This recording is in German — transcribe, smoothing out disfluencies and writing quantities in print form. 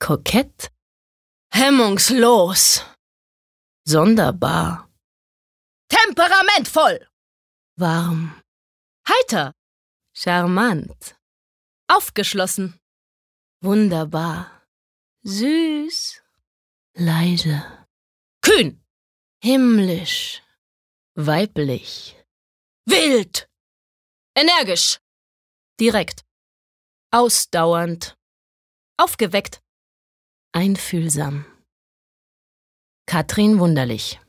kokett, hemmungslos, sonderbar, temperamentvoll, warm, heiter, charmant, aufgeschlossen, wunderbar, süß, leise, kühn, himmlisch, weiblich, wild, energisch, direkt, ausdauernd, aufgeweckt. einfühlsam. Katrin Wunderlich.